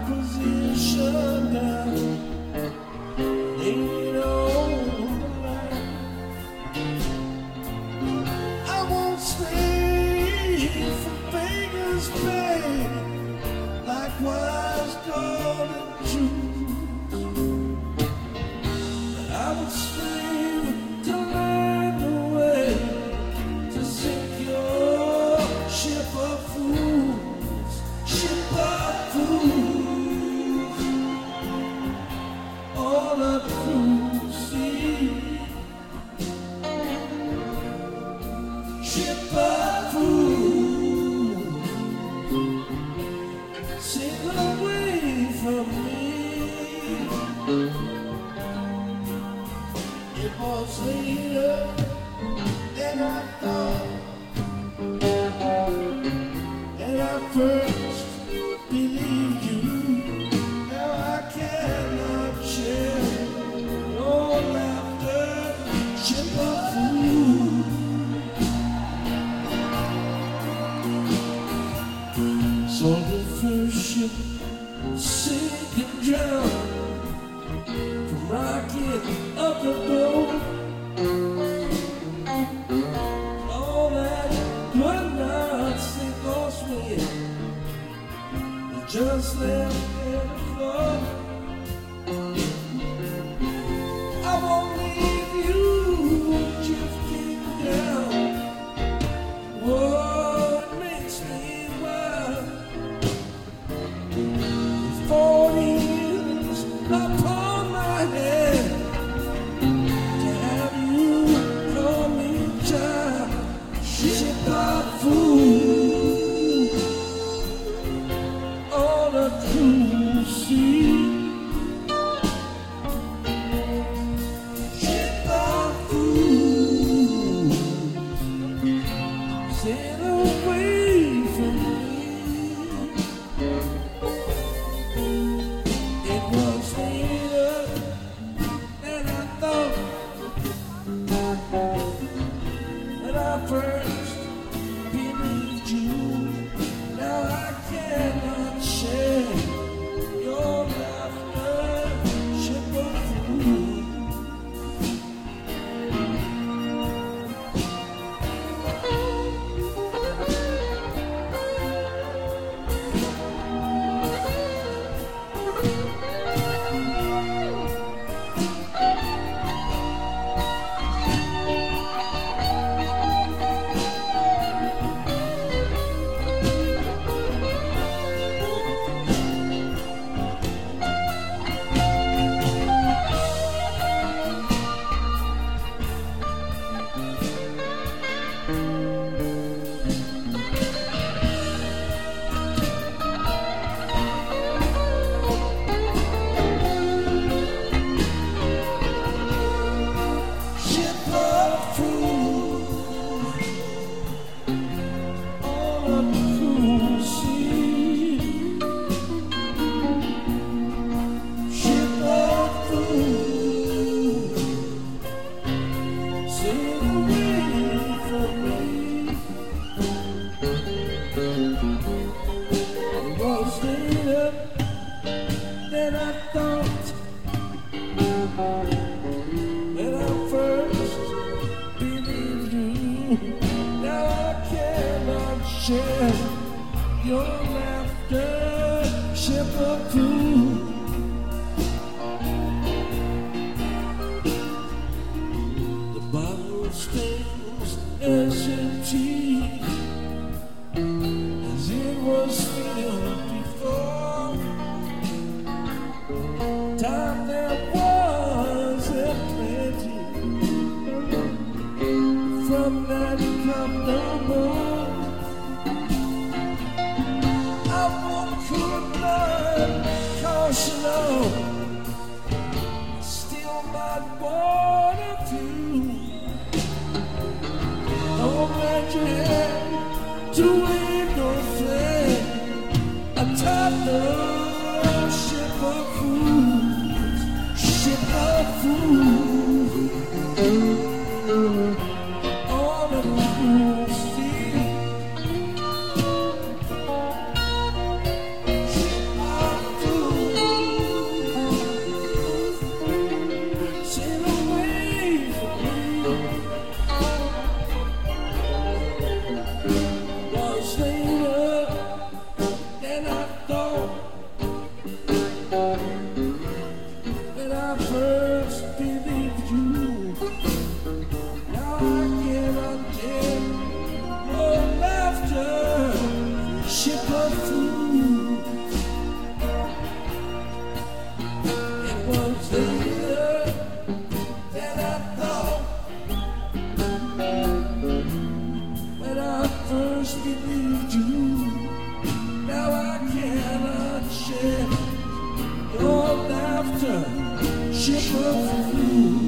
position down, laid on the line. I won't stay for beggars' pay, likewise gold and jewels. But I would stay to learn the way to sink your ship of fools, ship of fools, all of the sea, ship of fools, sail away from me. It was later than I thought, and I first believed you. Now I cannot share your laughter, ship of fools. So the first ship sink and drown, from rocket up the boat. All that would not sink or swim, just left in the flood. I won't leave you drifting down. What makes me wild? 40 years upon my head to have you call me child, ship of fools, all the cruel sea, ship of fools, sail away from me. It was later than I thought that I first believed you. Now I cannot share your laughter, ship of fools. Ship of fools, all of the cruel sea, ship of fools, sail away from me. It was later than I thought when I first believed you. Now I cannot share your laughter, ship of fools. The bottle stays as empty as it was filled before. Time there was a plenty, from that come no more. I won't could not caution on, still might warn a few. Don't let your head to wave no flame atop the ship of fools, ship of fools, all of the cruel sea, ship of fools. once believed you. Now I cannot share your laughter, ship of the blue.